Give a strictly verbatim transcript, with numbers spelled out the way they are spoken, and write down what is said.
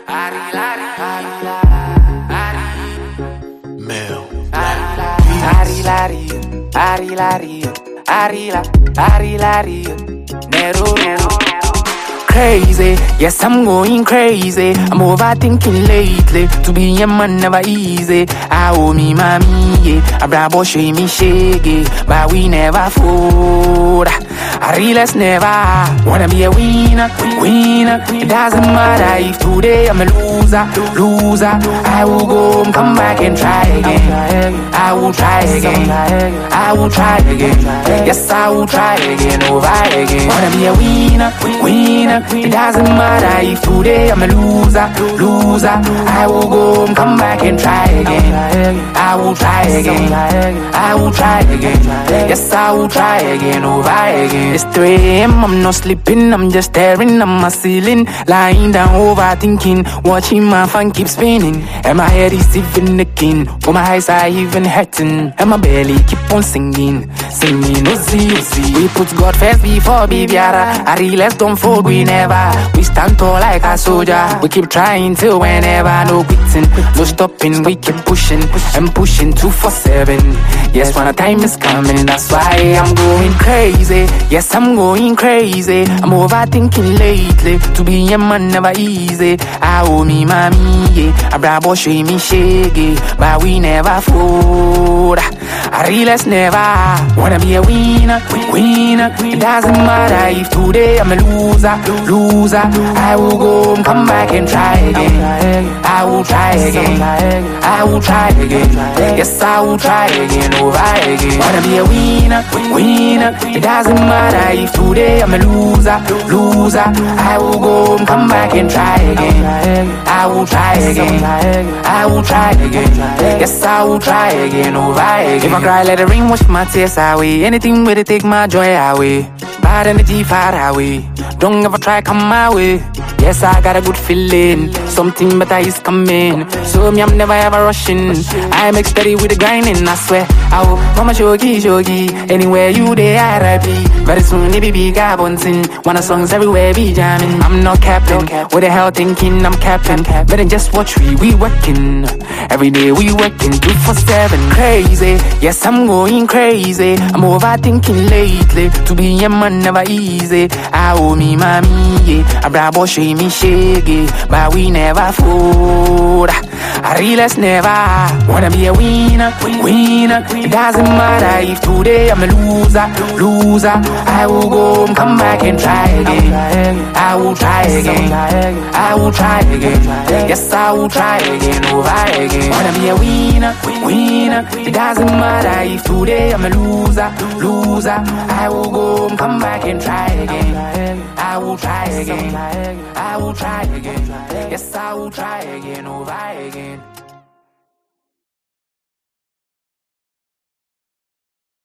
Ari, Ari, Ari, Ari, Mel. Ari, Ari, Ari, Ari, Ari, Ari, Ari, Nero. Crazy, yes, I'm going crazy. I'm overthinking lately. To be a man never easy. I owe me mommy, yeah. A bravo shame me shaggy, but we never fold. I realize never wanna be a winner, winner. It doesn't matter if today I'm a loser, loser. I will go and come back and try again. I will try again. I will try again. Yes, I will try again, over again. Wanna be a winner, winner. It doesn't matter if today I'm a loser, loser. I will go and come back and try again. I will try again. I will try again. Yes, I will try again, over again. It's three a m, I'm not sleeping, I'm just staring at my ceiling. Lying down, overthinking, watching my phone keep spinning. And my head is even nicking, for my eyes are even hurting. And my belly keep on singing, singing, Uzi, Uzi. We put God first before Bibiara. I realize don't fold, we never. We stand tall like a soldier. We keep trying till whenever, no quitting, no stopping. We keep pushing and pushing two four seven. Yes, when the time is coming, that's why I'm going crazy. Yes, I'm going crazy. I'm overthinking lately. To be a man never easy. I owe me mommy, yeah. A bravo shame me shaggy, but we never fold. I realize never wanna be a winner, winner. It doesn't matter if today I'm a loser, loser. I will go and come back and try again. I will try again. I will try again. Yes, I will try again, over again. Wanna be a winner, winner. It doesn't matter if today I'm a loser, loser. I will go and come back and try again. I will try again. I will try again. Yes, I will try again, over again. If I cry, let it rain, wash my tears away. Anything with it, take my joy away. Bad energy far away. Don't ever try come my way. Yes, I got a good feeling. Something better is coming. So me, I'm never ever rushing. I make steady with the grinding, I swear. I will mama shogi shogi. Anywhere you there, I R I P. Very soon it be big bunting. Wanna songs everywhere be jamming. I'm not capping. What the hell thinking I'm capping? Better just watch we we working. Every day we working two for seven. Crazy, yes I'm going crazy. I'm overthinking lately. To be a man never easy. I owe me mommy, yeah. A bravo shame me shaggy, but we never fold. I realize never wanna be a winner, winner. It doesn't matter if today I'm a loser, loser. I will go and come back and try again. I will try again. I will try again. Yes, I will try again, over again. Wanna be a winner, winner. It doesn't matter if today I'm a loser, loser. I will go and come back and try again. I will try again. I will try again. Yes, I will try again, over again.